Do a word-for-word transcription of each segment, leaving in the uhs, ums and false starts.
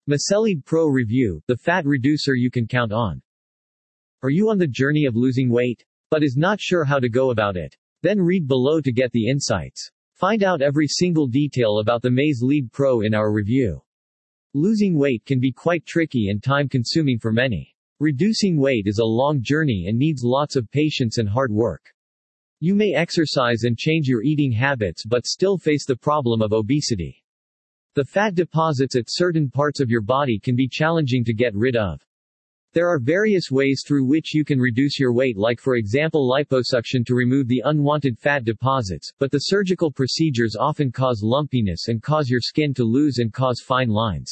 Maselid Pro Review, the fat reducer you can count on. Are you on the journey of losing weight, but is not sure how to go about it? Then read below to get the insights. Find out every single detail about the Maselid Pro in our review. Losing weight can be quite tricky and time-consuming for many. Reducing weight is a long journey and needs lots of patience and hard work. You may exercise and change your eating habits but still face the problem of obesity. The fat deposits at certain parts of your body can be challenging to get rid of. There are various ways through which you can reduce your weight, like for example liposuction to remove the unwanted fat deposits, but the surgical procedures often cause lumpiness and cause your skin to lose and cause fine lines.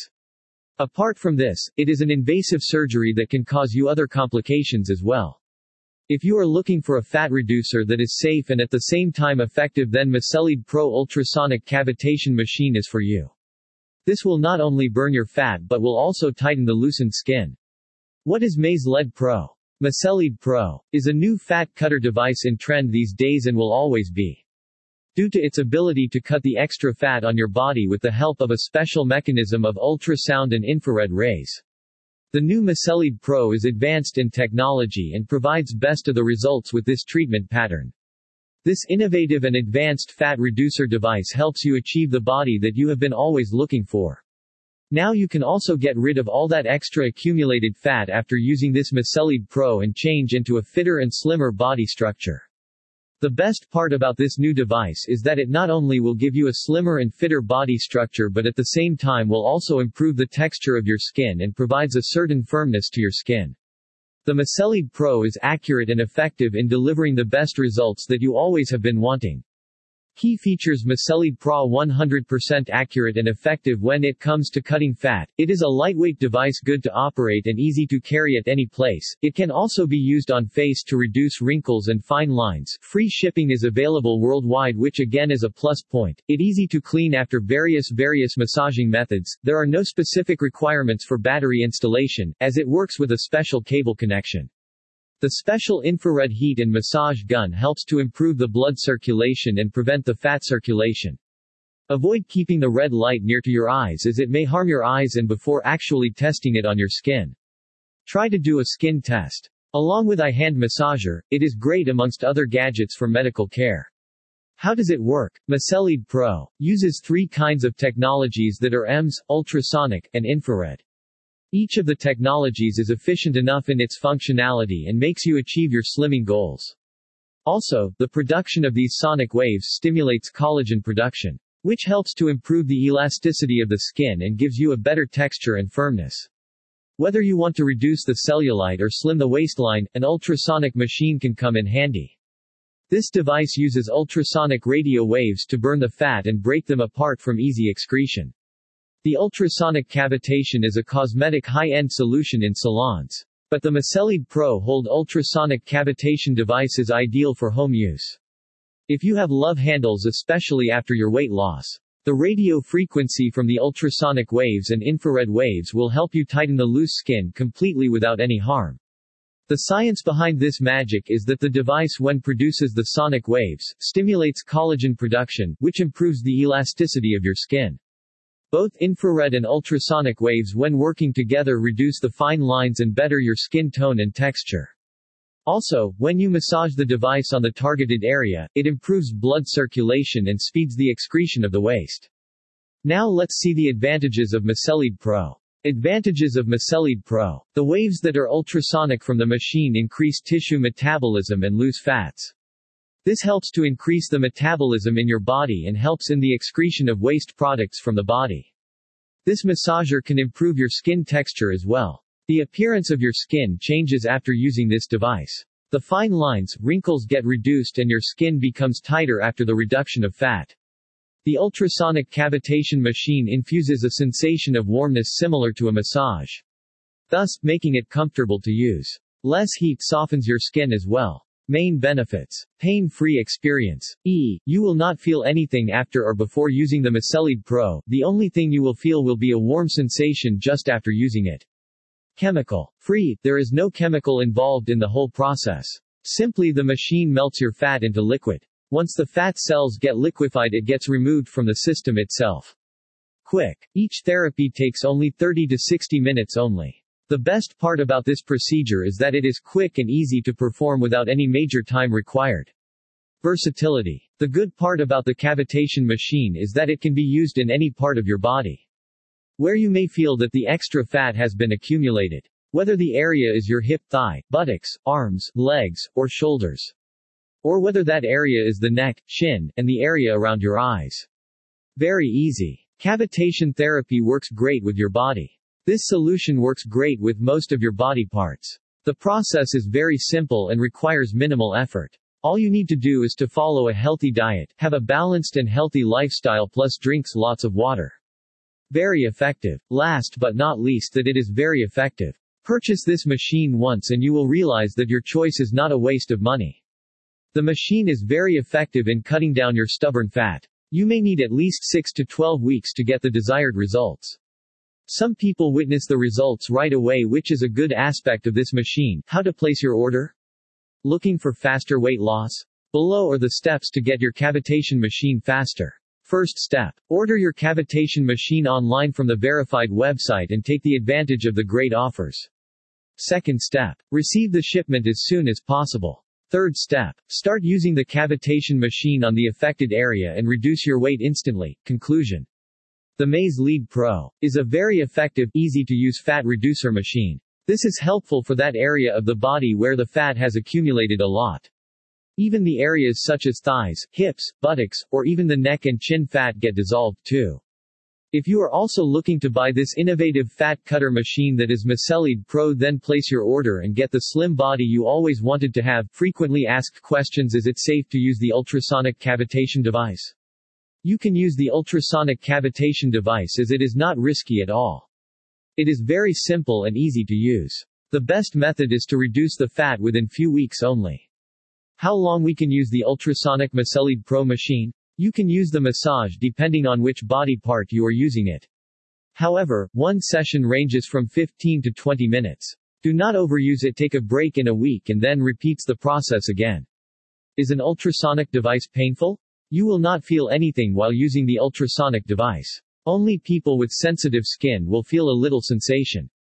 Apart from this, it is an invasive surgery that can cause you other complications as well. If you are looking for a fat reducer that is safe and at the same time effective, then Maselid Pro Ultrasonic Cavitation Machine is for you. This will not only burn your fat but will also tighten the loosened skin. What is Maselid Pro? Maselid Pro is a new fat cutter device in trend these days and will always be. Due to its ability to cut the extra fat on your body with the help of a special mechanism of ultrasound and infrared rays. The new Maselid Pro is advanced in technology and provides best of the results with this treatment pattern. This innovative and advanced fat reducer device helps you achieve the body that you have been always looking for. Now you can also get rid of all that extra accumulated fat after using this Maselid Pro and change into a fitter and slimmer body structure. The best part about this new device is that it not only will give you a slimmer and fitter body structure but at the same time will also improve the texture of your skin and provides a certain firmness to your skin. The Maselid Pro is accurate and effective in delivering the best results that you always have been wanting. Key features: Maselid Pro one hundred percent accurate and effective when it comes to cutting fat. It is a lightweight device, good to operate and easy to carry at any place. It can also be used on face to reduce wrinkles and fine lines. Free shipping is available worldwide, which again is a plus point. It easy to clean after various various massaging methods. There are no specific requirements for battery installation, as it works with a special cable connection. The special infrared heat and massage gun helps to improve the blood circulation and prevent the fat circulation. Avoid keeping the red light near to your eyes as it may harm your eyes and before actually testing it on your skin. Try to do a skin test. Along with a hand massager, it is great amongst other gadgets for medical care. How does it work? Maselid Pro uses three kinds of technologies that are E M S, ultrasonic, and infrared. Each of the technologies is efficient enough in its functionality and makes you achieve your slimming goals. Also, the production of these sonic waves stimulates collagen production, which helps to improve the elasticity of the skin and gives you a better texture and firmness. Whether you want to reduce the cellulite or slim the waistline, an ultrasonic machine can come in handy. This device uses ultrasonic radio waves to burn the fat and break them apart from easy excretion. The ultrasonic cavitation is a cosmetic high-end solution in salons. But the Maselid Pro Hold ultrasonic cavitation device is ideal for home use. If you have love handles, especially after your weight loss, the radio frequency from the ultrasonic waves and infrared waves will help you tighten the loose skin completely without any harm. The science behind this magic is that the device, when produces the sonic waves, stimulates collagen production, which improves the elasticity of your skin. Both infrared and ultrasonic waves, when working together, reduce the fine lines and better your skin tone and texture. Also, when you massage the device on the targeted area, it improves blood circulation and speeds the excretion of the waste. Now let's see the advantages of Maselid Pro. Advantages of Maselid Pro. The waves that are ultrasonic from the machine increase tissue metabolism and lose fats. This helps to increase the metabolism in your body and helps in the excretion of waste products from the body. This massager can improve your skin texture as well. The appearance of your skin changes after using this device. The fine lines, wrinkles get reduced and your skin becomes tighter after the reduction of fat. The ultrasonic cavitation machine infuses a sensation of warmness similar to a massage, thus making it comfortable to use. Less heat softens your skin as well. Main benefits. Pain-free experience. E. You will not feel anything after or before using the Maselid Pro. The only thing you will feel will be a warm sensation just after using it. Chemical free. There is no chemical involved in the whole process. Simply the machine melts your fat into liquid. Once the fat cells get liquefied, it gets removed from the system itself. Quick. Each therapy takes only thirty to sixty minutes only. The best part about this procedure is that it is quick and easy to perform without any major time required. Versatility. The good part about the cavitation machine is that it can be used in any part of your body where you may feel that the extra fat has been accumulated. Whether the area is your hip, thigh, buttocks, arms, legs, or shoulders. Or whether that area is the neck, chin, and the area around your eyes. Very easy. Cavitation therapy works great with your body. This solution works great with most of your body parts. The process is very simple and requires minimal effort. All you need to do is to follow a healthy diet, have a balanced and healthy lifestyle plus drinks lots of water. Very effective. Last but not least that it is very effective. Purchase this machine once and you will realize that your choice is not a waste of money. The machine is very effective in cutting down your stubborn fat. You may need at least six to twelve weeks to get the desired results. Some people witness the results right away, which is a good aspect of this machine. How to place your order? Looking for faster weight loss? Below are the steps to get your cavitation machine faster. First step. Order your cavitation machine online from the verified website and take the advantage of the great offers. Second step. Receive the shipment as soon as possible. Third step. Start using the cavitation machine on the affected area and reduce your weight instantly. Conclusion. The Maze Lead Pro is a very effective, easy-to-use fat reducer machine. This is helpful for that area of the body where the fat has accumulated a lot. Even the areas such as thighs, hips, buttocks, or even the neck and chin fat get dissolved too. If you are also looking to buy this innovative fat cutter machine that is Macelead Pro, then place your order and get the slim body you always wanted to have. Frequently asked questions: is it safe to use the ultrasonic cavitation device? You can use the ultrasonic cavitation device as it is not risky at all. It is very simple and easy to use. The best method is to reduce the fat within few weeks only. How long we can use the ultrasonic Macelead Pro machine? You can use the massage depending on which body part you are using it. However, one session ranges from fifteen to twenty minutes. Do not overuse it. Take a break in a week and then repeats the process again. Is an ultrasonic device painful? You will not feel anything while using the ultrasonic device. Only people with sensitive skin will feel a little sensation.